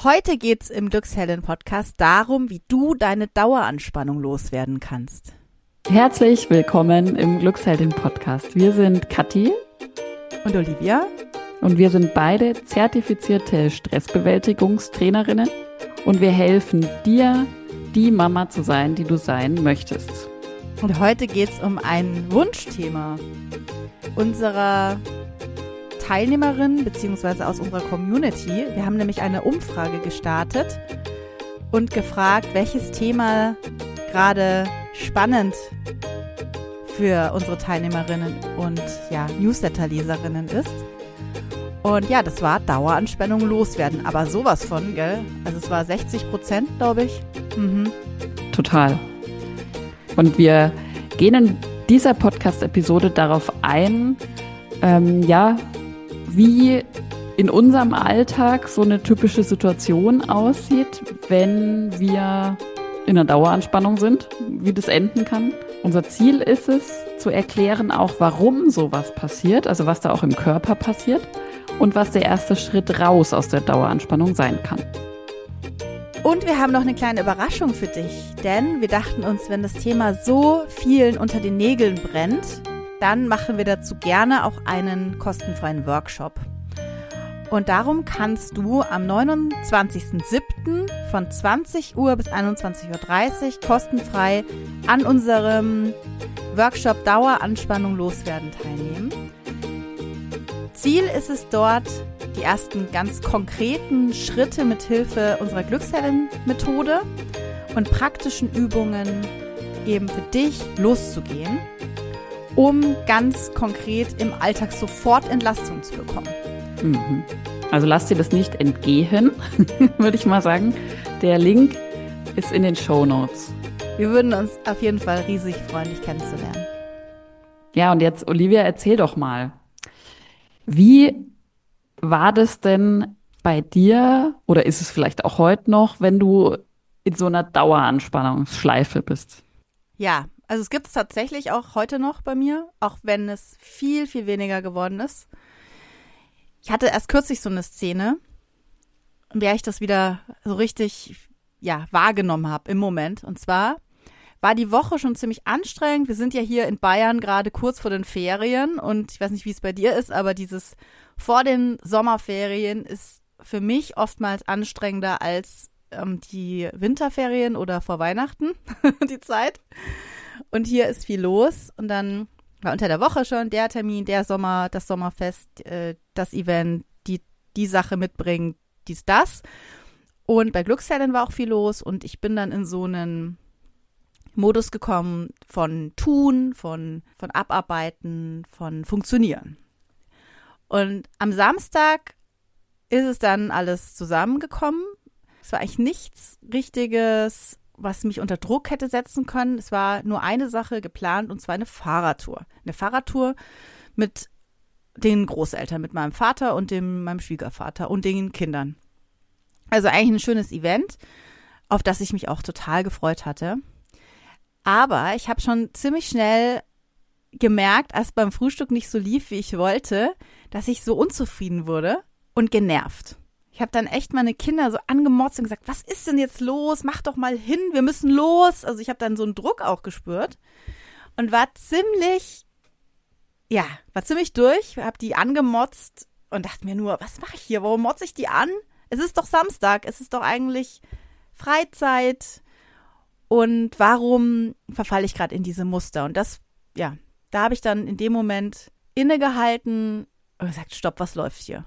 Heute geht's im Glücksheldin-Podcast darum, wie du deine Daueranspannung loswerden kannst. Herzlich willkommen im Glücksheldin-Podcast. Wir sind Kathi und Olivia und wir sind beide zertifizierte Stressbewältigungstrainerinnen und wir helfen dir, die Mama zu sein, die du sein möchtest. Und heute geht's um ein Wunschthema unserer Teilnehmerin bzw. aus unserer Community. Wir haben nämlich eine Umfrage gestartet und gefragt, welches Thema gerade spannend für unsere Teilnehmerinnen und Newsletter-Leserinnen ist. Und ja, das war Daueranspannung loswerden, aber sowas von, gell? Also es war 60%, glaube ich. Total. Und wir gehen in dieser Podcast-Episode darauf ein, wie in unserem Alltag so eine typische Situation aussieht, wenn wir in einer Daueranspannung sind, wie das enden kann. Unser Ziel ist es, zu erklären auch, warum sowas passiert, also was da auch im Körper passiert und was der erste Schritt raus aus der Daueranspannung sein kann. Und wir haben noch eine kleine Überraschung für dich, denn wir dachten uns, wenn das Thema so vielen unter den Nägeln brennt, dann machen wir dazu gerne auch einen kostenfreien Workshop. Und darum kannst du am 29.07. von 20 Uhr bis 21.30 Uhr kostenfrei an unserem Workshop Daueranspannung loswerden teilnehmen. Ziel ist es dort, die ersten ganz konkreten Schritte mit Hilfe unserer Glücksheldin-Methode und praktischen Übungen eben für dich loszugehen, um ganz konkret im Alltag sofort Entlastung zu bekommen. Also lass dir das nicht entgehen, würde ich mal sagen. Der Link ist in den Shownotes. Wir würden uns auf jeden Fall riesig freuen, dich kennenzulernen. Ja, und jetzt, Olivia, erzähl doch mal. Wie war das denn bei dir, oder ist es vielleicht auch heute noch, wenn du in so einer Daueranspannungsschleife bist? Ja, also es gibt es tatsächlich auch heute noch bei mir, auch wenn es viel, viel weniger geworden ist. Ich hatte erst kürzlich so eine Szene, in der ich das wieder so richtig wahrgenommen habe im Moment. Und zwar war die Woche schon ziemlich anstrengend. Wir sind ja hier in Bayern gerade kurz vor den Ferien und ich weiß nicht, wie es bei dir ist, aber dieses vor den Sommerferien ist für mich oftmals anstrengender als die Winterferien oder vor Weihnachten, die Zeit. Und hier ist viel los und dann war unter der Woche schon der Termin, der Sommer, das Sommerfest, das Event, die Sache mitbringen, das. Und bei Glücksheldin war auch viel los und ich bin dann in so einen Modus gekommen von Tun, von Abarbeiten, von Funktionieren. Und am Samstag ist es dann alles zusammengekommen. Es war eigentlich nichts Richtiges, was mich unter Druck hätte setzen können. Es war nur eine Sache geplant und zwar eine Fahrradtour. Eine Fahrradtour mit den Großeltern, mit meinem Vater und meinem Schwiegervater und den Kindern. Also eigentlich ein schönes Event, auf das ich mich auch total gefreut hatte. Aber ich habe schon ziemlich schnell gemerkt, als beim Frühstück nicht so lief, wie ich wollte, dass ich so unzufrieden wurde und genervt. Ich habe dann echt meine Kinder so angemotzt und gesagt, was ist denn jetzt los? Mach doch mal hin, wir müssen los. Also ich habe dann so einen Druck auch gespürt und war ziemlich durch, habe die angemotzt und dachte mir nur, was mache ich hier? Warum motze ich die an? Es ist doch Samstag, es ist doch eigentlich Freizeit und warum verfalle ich gerade in diese Muster? Und da habe ich dann in dem Moment innegehalten und gesagt, stopp, was läuft hier?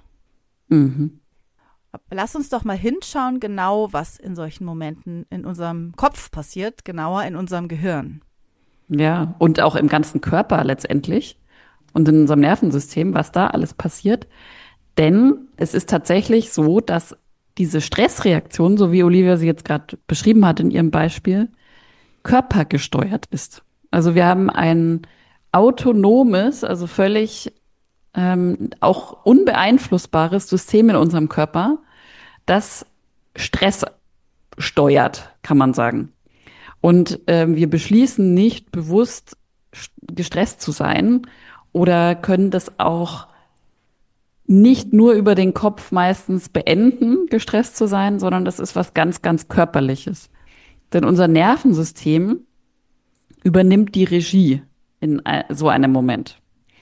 Lass uns doch mal hinschauen, genau was in solchen Momenten in unserem Kopf passiert, genauer in unserem Gehirn. Ja, und auch im ganzen Körper letztendlich und in unserem Nervensystem, was da alles passiert. Denn es ist tatsächlich so, dass diese Stressreaktion, so wie Olivia sie jetzt gerade beschrieben hat in ihrem Beispiel, körpergesteuert ist. Also wir haben ein autonomes, also völlig auch unbeeinflussbares System in unserem Körper, das Stress steuert, kann man sagen. Und wir beschließen nicht bewusst gestresst zu sein oder können das auch nicht nur über den Kopf meistens beenden, gestresst zu sein, sondern das ist was ganz, ganz Körperliches. Denn unser Nervensystem übernimmt die Regie in so einem Moment.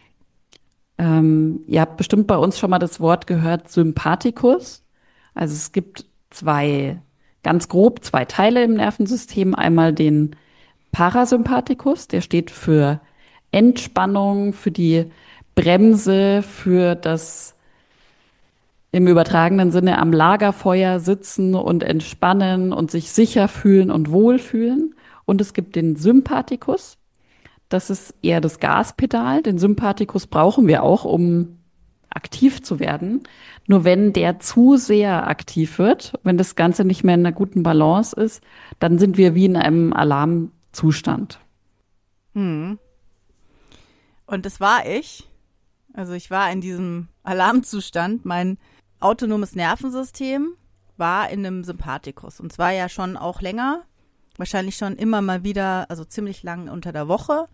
Ihr habt bestimmt bei uns schon mal das Wort gehört, Sympathikus. Also es gibt ganz grob zwei Teile im Nervensystem. Einmal den Parasympathikus, der steht für Entspannung, für die Bremse, für das im übertragenen Sinne am Lagerfeuer sitzen und entspannen und sich sicher fühlen und wohlfühlen. Und es gibt den Sympathikus. Das ist eher das Gaspedal. Den Sympathikus brauchen wir auch, um aktiv zu werden. Nur wenn der zu sehr aktiv wird, wenn das Ganze nicht mehr in einer guten Balance ist, dann sind wir wie in einem Alarmzustand. Und das war ich. Also ich war in diesem Alarmzustand. Mein autonomes Nervensystem war in einem Sympathikus. Und zwar ja schon auch länger. Wahrscheinlich schon immer mal wieder, also ziemlich lang unter der Woche.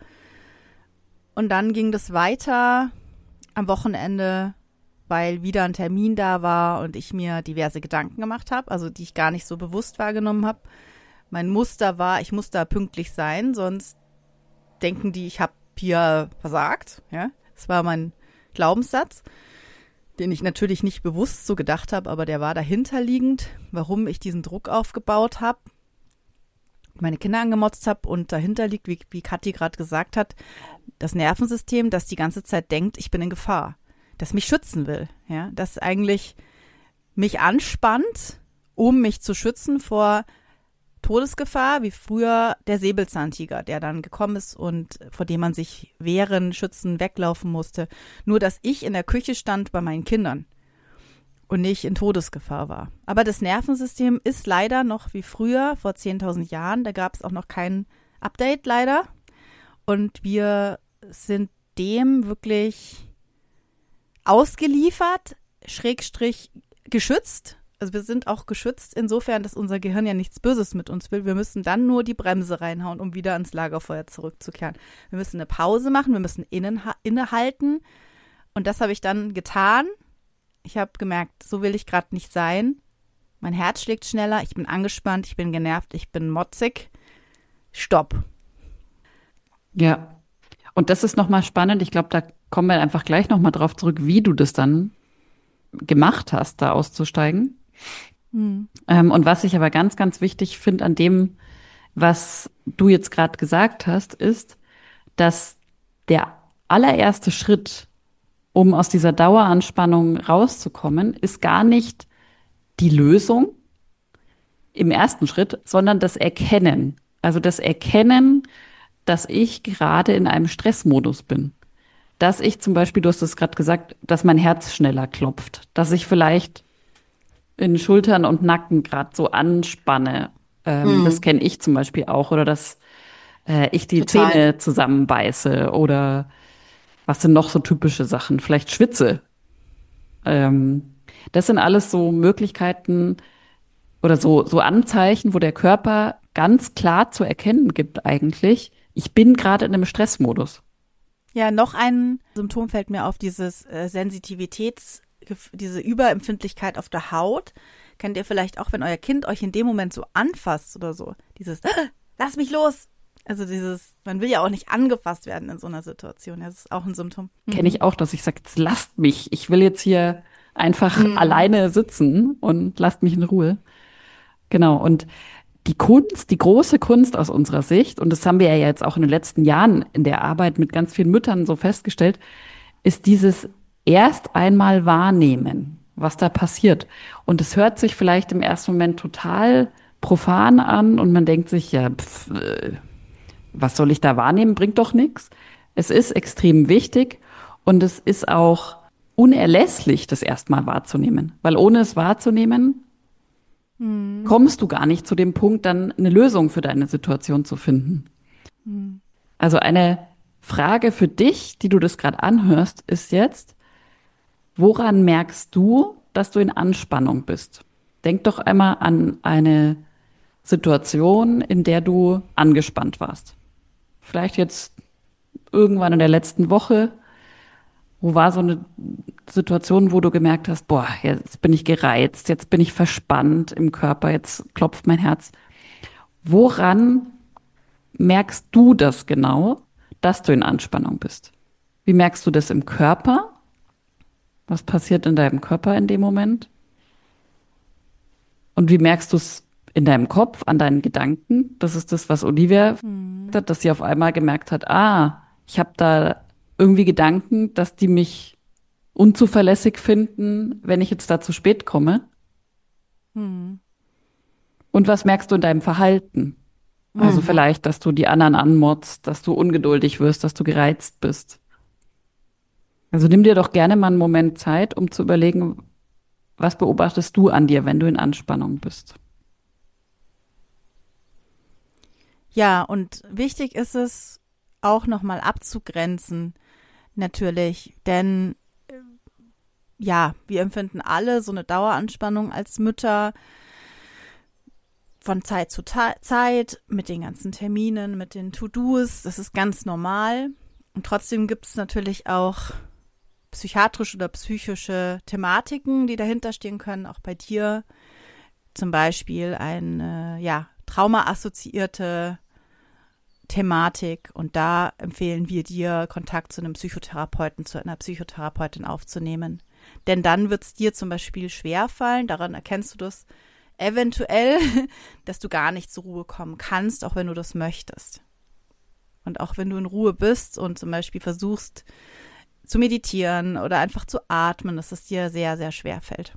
Und dann ging das weiter am Wochenende, weil wieder ein Termin da war und ich mir diverse Gedanken gemacht habe, also die ich gar nicht so bewusst wahrgenommen habe. Mein Muster war, ich muss da pünktlich sein, sonst denken die, ich habe hier versagt. Ja, das war mein Glaubenssatz, den ich natürlich nicht bewusst so gedacht habe, aber der war dahinterliegend, warum ich diesen Druck aufgebaut habe, meine Kinder angemotzt habe und dahinter liegt, wie Kathi gerade gesagt hat, das Nervensystem, das die ganze Zeit denkt, ich bin in Gefahr, das mich schützen will, ja, das eigentlich mich anspannt, um mich zu schützen vor Todesgefahr, wie früher der Säbelzahntiger, der dann gekommen ist und vor dem man sich wehren, schützen, weglaufen musste. Nur, dass ich in der Küche stand bei meinen Kindern und nicht in Todesgefahr war. Aber das Nervensystem ist leider noch wie früher, vor 10.000 Jahren. Da gab es auch noch kein Update leider. Und wir sind dem wirklich ausgeliefert, Schrägstrich geschützt. Also wir sind auch geschützt insofern, dass unser Gehirn ja nichts Böses mit uns will. Wir müssen dann nur die Bremse reinhauen, um wieder ans Lagerfeuer zurückzukehren. Wir müssen eine Pause machen, wir müssen innehalten. Und das habe ich dann getan. Ich habe gemerkt, so will ich gerade nicht sein. Mein Herz schlägt schneller, ich bin angespannt, ich bin genervt, ich bin motzig. Stopp. Ja. Und das ist nochmal spannend. Ich glaube, da kommen wir einfach gleich nochmal drauf zurück, wie du das dann gemacht hast, da auszusteigen. Und was ich aber ganz, ganz wichtig finde an dem, was du jetzt gerade gesagt hast, ist, dass der allererste Schritt, um aus dieser Daueranspannung rauszukommen, ist gar nicht die Lösung im ersten Schritt, sondern das Erkennen. Also das Erkennen, dass ich gerade in einem Stressmodus bin. Dass ich zum Beispiel, du hast es gerade gesagt, dass mein Herz schneller klopft, dass ich vielleicht in Schultern und Nacken gerade so anspanne. Das kenne ich zum Beispiel auch. Oder dass ich die Total. Zähne zusammenbeiße. Oder was sind noch so typische Sachen? Vielleicht schwitze. Das sind alles so Möglichkeiten oder so Anzeichen, wo der Körper ganz klar zu erkennen gibt eigentlich, ich bin gerade in einem Stressmodus. Ja, noch ein Symptom fällt mir auf, dieses diese Überempfindlichkeit auf der Haut. Kennt ihr vielleicht auch, wenn euer Kind euch in dem Moment so anfasst oder so. Dieses, lass mich los. Also man will ja auch nicht angefasst werden in so einer Situation. Das ist auch ein Symptom. Kenne ich auch, dass ich sage, jetzt lasst mich. Ich will jetzt hier einfach alleine sitzen und lasst mich in Ruhe. Genau. Und die große Kunst aus unserer Sicht, und das haben wir ja jetzt auch in den letzten Jahren in der Arbeit mit ganz vielen Müttern so festgestellt, ist dieses erst einmal wahrnehmen, was da passiert. Und es hört sich vielleicht im ersten Moment total profan an und man denkt sich, ja, was soll ich da wahrnehmen? Bringt doch nichts. Es ist extrem wichtig und es ist auch unerlässlich, das erstmal wahrzunehmen. Weil ohne es wahrzunehmen, kommst du gar nicht zu dem Punkt, dann eine Lösung für deine Situation zu finden. Also eine Frage für dich, die du das gerade anhörst, ist jetzt, woran merkst du, dass du in Anspannung bist? Denk doch einmal an eine Situation, in der du angespannt warst. Vielleicht jetzt irgendwann in der letzten Woche, wo war so Situationen, wo du gemerkt hast, boah, jetzt bin ich gereizt, jetzt bin ich verspannt im Körper, jetzt klopft mein Herz. Woran merkst du das genau, dass du in Anspannung bist? Wie merkst du das im Körper? Was passiert in deinem Körper in dem Moment? Und wie merkst du es in deinem Kopf, an deinen Gedanken? Das ist das, was Olivia gesagt hat, dass sie auf einmal gemerkt hat, ich habe da irgendwie Gedanken, dass die mich unzuverlässig finden, wenn ich jetzt da zu spät komme. Hm. Und was merkst du in deinem Verhalten? Also vielleicht, dass du die anderen anmotzt, dass du ungeduldig wirst, dass du gereizt bist. Also nimm dir doch gerne mal einen Moment Zeit, um zu überlegen, was beobachtest du an dir, wenn du in Anspannung bist? Ja, und wichtig ist es auch nochmal abzugrenzen, natürlich, denn ja, wir empfinden alle so eine Daueranspannung als Mütter von Zeit zu Zeit mit den ganzen Terminen, mit den To-Dos. Das ist ganz normal. Und trotzdem gibt es natürlich auch psychiatrische oder psychische Thematiken, die dahinter stehen können, auch bei dir. Zum Beispiel eine traumaassoziierte Thematik. Und da empfehlen wir dir, Kontakt zu einem Psychotherapeuten, zu einer Psychotherapeutin aufzunehmen. Denn dann wird es dir zum Beispiel schwerfallen, daran erkennst du das eventuell, dass du gar nicht zur Ruhe kommen kannst, auch wenn du das möchtest. Und auch wenn du in Ruhe bist und zum Beispiel versuchst zu meditieren oder einfach zu atmen, dass es dir sehr, sehr schwer fällt.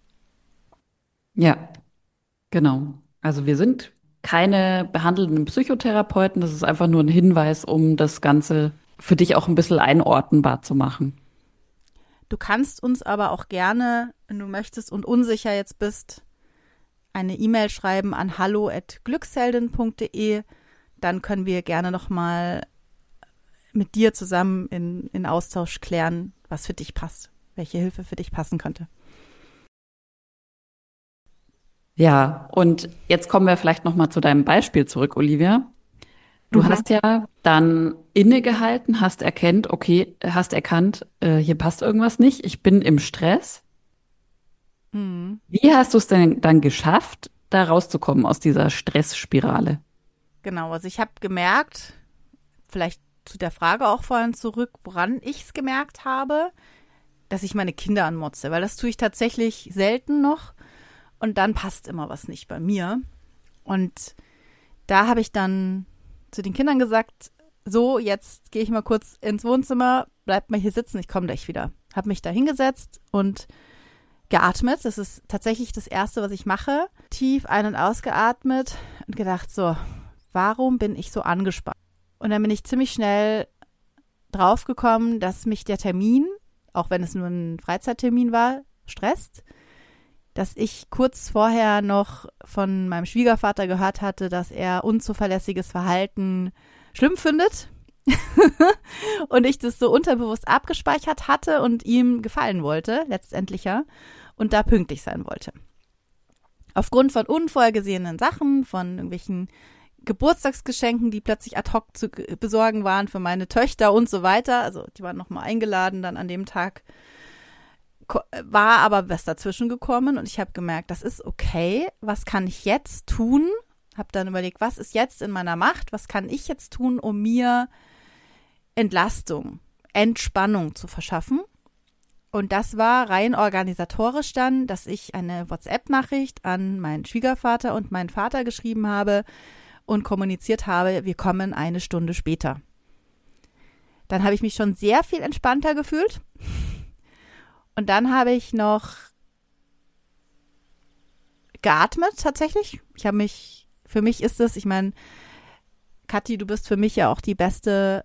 Ja, genau. Also wir sind keine behandelnden Psychotherapeuten. Das ist einfach nur ein Hinweis, um das Ganze für dich auch ein bisschen einordnbar zu machen. Du kannst uns aber auch gerne, wenn du möchtest und unsicher jetzt bist, eine E-Mail schreiben an hallo@glücksheldin.de. Dann können wir gerne nochmal mit dir zusammen in Austausch klären, was für dich passt, welche Hilfe für dich passen könnte. Ja, und jetzt kommen wir vielleicht noch mal zu deinem Beispiel zurück, Olivia. Du hast ja dann innegehalten, hast erkannt, hier passt irgendwas nicht, ich bin im Stress. Wie hast du es denn dann geschafft, da rauszukommen aus dieser Stressspirale? Genau, also ich habe gemerkt, vielleicht zu der Frage auch vorhin zurück, woran ich es gemerkt habe, dass ich meine Kinder anmotze, weil das tue ich tatsächlich selten noch und dann passt immer was nicht bei mir. Und da habe ich dann zu den Kindern gesagt, so, jetzt gehe ich mal kurz ins Wohnzimmer, bleibt mal hier sitzen, ich komme gleich wieder. Habe mich da hingesetzt und geatmet. Das ist tatsächlich das Erste, was ich mache. Tief ein- und ausgeatmet und gedacht, so, warum bin ich so angespannt? Und dann bin ich ziemlich schnell draufgekommen, dass mich der Termin, auch wenn es nur ein Freizeittermin war, stresst. Dass ich kurz vorher noch von meinem Schwiegervater gehört hatte, dass er unzuverlässiges Verhalten schlimm findet. Und ich das so unterbewusst abgespeichert hatte und ihm gefallen wollte, letztendlich ja, und da pünktlich sein wollte. Aufgrund von unvorhergesehenen Sachen, von irgendwelchen Geburtstagsgeschenken, die plötzlich ad hoc zu besorgen waren für meine Töchter und so weiter. Also die waren nochmal eingeladen dann an dem Tag. War aber was dazwischen gekommen und ich habe gemerkt, das ist okay. Was kann ich jetzt tun? Habe dann überlegt, was ist jetzt in meiner Macht? Was kann ich jetzt tun, um mir Entlastung, Entspannung zu verschaffen? Und das war rein organisatorisch dann, dass ich eine WhatsApp-Nachricht an meinen Schwiegervater und meinen Vater geschrieben habe und kommuniziert habe, wir kommen eine Stunde später. Dann habe ich mich schon sehr viel entspannter gefühlt. Und dann habe ich noch geatmet tatsächlich. Für mich ist es, ich meine, Kathi, du bist für mich ja auch das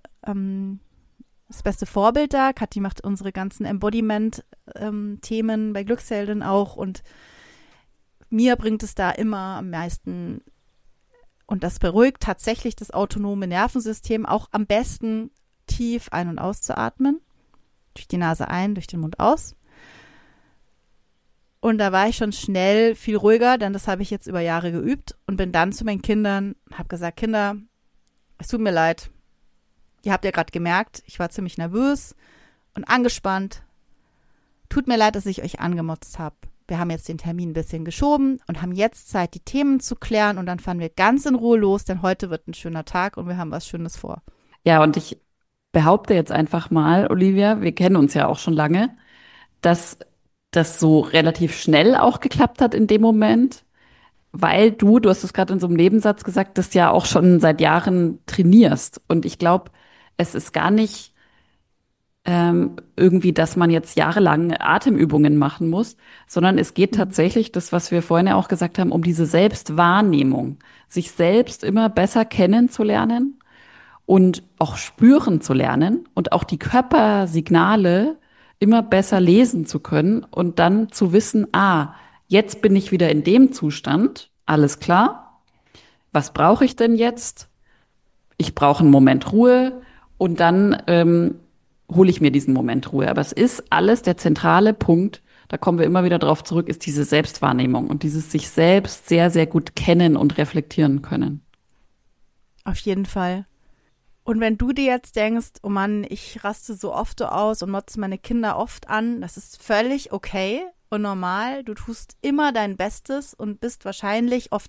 beste Vorbild da. Kathi macht unsere ganzen Embodiment-Themen bei Glücksheldin auch und mir bringt es da immer am meisten und das beruhigt tatsächlich das autonome Nervensystem auch am besten tief ein- und auszuatmen. Durch die Nase ein, durch den Mund aus. Und da war ich schon schnell viel ruhiger, denn das habe ich jetzt über Jahre geübt und bin dann zu meinen Kindern und habe gesagt, Kinder, es tut mir leid. Ihr habt ja gerade gemerkt, ich war ziemlich nervös und angespannt. Tut mir leid, dass ich euch angemotzt habe. Wir haben jetzt den Termin ein bisschen geschoben und haben jetzt Zeit, die Themen zu klären und dann fahren wir ganz in Ruhe los, denn heute wird ein schöner Tag und wir haben was Schönes vor. Ja, und ich behaupte jetzt einfach mal, Olivia, wir kennen uns ja auch schon lange, dass das so relativ schnell auch geklappt hat in dem Moment, weil du hast es gerade in so einem Nebensatz gesagt, das ja auch schon seit Jahren trainierst. Und ich glaube, es ist gar nicht irgendwie, dass man jetzt jahrelang Atemübungen machen muss, sondern es geht tatsächlich, das, was wir vorhin ja auch gesagt haben, um diese Selbstwahrnehmung, sich selbst immer besser kennenzulernen und auch spüren zu lernen und auch die Körpersignale immer besser lesen zu können und dann zu wissen, jetzt bin ich wieder in dem Zustand, alles klar, was brauche ich denn jetzt? Ich brauche einen Moment Ruhe und dann hole ich mir diesen Moment Ruhe. Aber es ist alles der zentrale Punkt, da kommen wir immer wieder drauf zurück, ist diese Selbstwahrnehmung und dieses sich selbst sehr, sehr gut kennen und reflektieren können. Auf jeden Fall. Und wenn du dir jetzt denkst, oh Mann, ich raste so oft so aus und motze meine Kinder oft an, das ist völlig okay und normal. Du tust immer dein Bestes und bist wahrscheinlich oft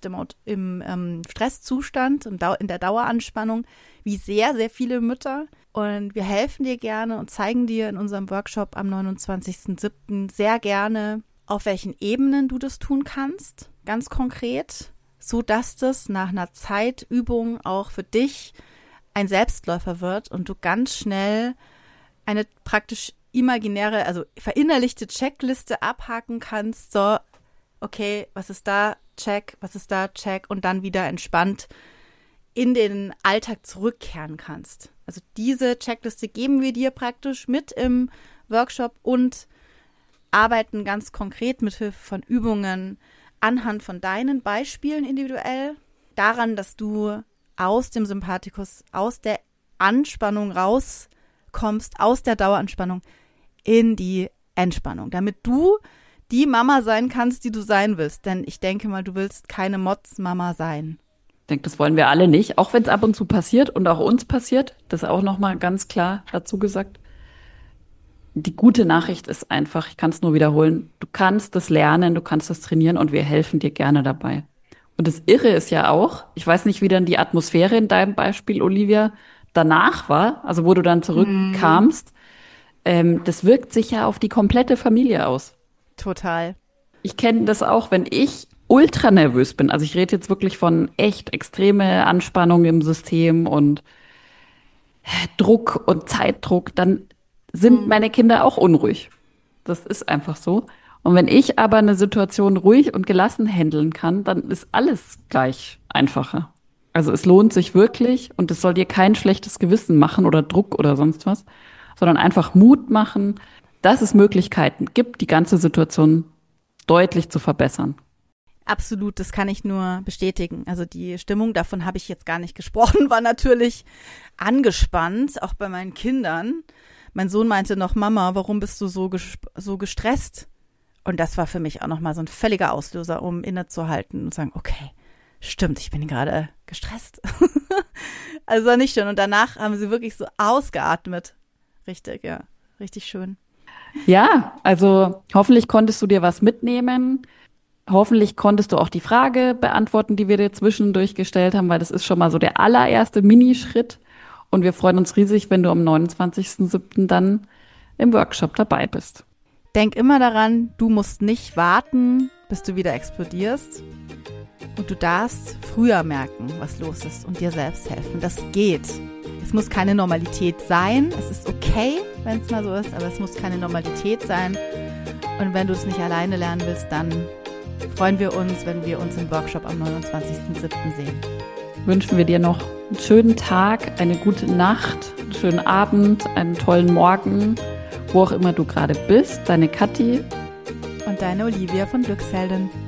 im Stresszustand und in der Daueranspannung, wie sehr, sehr viele Mütter. Und wir helfen dir gerne und zeigen dir in unserem Workshop am 29.07. sehr gerne, auf welchen Ebenen du das tun kannst, ganz konkret, so dass das nach einer Zeitübung auch für dich ein Selbstläufer wird und du ganz schnell eine praktisch imaginäre, also verinnerlichte Checkliste abhaken kannst. So, okay, was ist da? Check, was ist da? Check und dann wieder entspannt in den Alltag zurückkehren kannst. Also diese Checkliste geben wir dir praktisch mit im Workshop und arbeiten ganz konkret mit Hilfe von Übungen anhand von deinen Beispielen individuell daran, dass du aus dem Sympathikus, aus der Anspannung rauskommst, aus der Daueranspannung in die Entspannung, damit du die Mama sein kannst, die du sein willst. Denn ich denke mal, du willst keine Motzmama sein. Ich denke, das wollen wir alle nicht, auch wenn es ab und zu passiert und auch uns passiert. Das auch nochmal ganz klar dazu gesagt. Die gute Nachricht ist einfach, ich kann es nur wiederholen, du kannst das lernen, du kannst das trainieren und wir helfen dir gerne dabei. Und das Irre ist ja auch, ich weiß nicht, wie dann die Atmosphäre in deinem Beispiel, Olivia, danach war, also wo du dann zurückkamst, das wirkt sich ja auf die komplette Familie aus. Total. Ich kenne das auch, wenn ich ultra nervös bin, also ich rede jetzt wirklich von echt extreme Anspannung im System und Druck und Zeitdruck, dann sind meine Kinder auch unruhig. Das ist einfach so. Und wenn ich aber eine Situation ruhig und gelassen handeln kann, dann ist alles gleich einfacher. Also es lohnt sich wirklich und es soll dir kein schlechtes Gewissen machen oder Druck oder sonst was, sondern einfach Mut machen, dass es Möglichkeiten gibt, die ganze Situation deutlich zu verbessern. Absolut, das kann ich nur bestätigen. Also die Stimmung, davon habe ich jetzt gar nicht gesprochen, war natürlich angespannt, auch bei meinen Kindern. Mein Sohn meinte noch, Mama, warum bist du so gestresst? Und das war für mich auch nochmal so ein völliger Auslöser, um innezuhalten und zu sagen, okay, stimmt, ich bin gerade gestresst. Also war nicht schön. Und danach haben sie wirklich so ausgeatmet. Richtig, ja, richtig schön. Ja, also hoffentlich konntest du dir was mitnehmen. Hoffentlich konntest du auch die Frage beantworten, die wir dir zwischendurch gestellt haben, weil das ist schon mal so der allererste Minischritt. Und wir freuen uns riesig, wenn du am 29.07. dann im Workshop dabei bist. Denk immer daran, du musst nicht warten, bis du wieder explodierst. Und du darfst früher merken, was los ist und dir selbst helfen. Das geht. Es muss keine Normalität sein. Es ist okay, wenn es mal so ist, aber es muss keine Normalität sein. Und wenn du es nicht alleine lernen willst, dann freuen wir uns, wenn wir uns im Workshop am 29.07. sehen. Wünschen wir dir noch einen schönen Tag, eine gute Nacht, einen schönen Abend, einen tollen Morgen, wo auch immer du gerade bist. Deine Kathi und deine Olivia von Glücksheldin.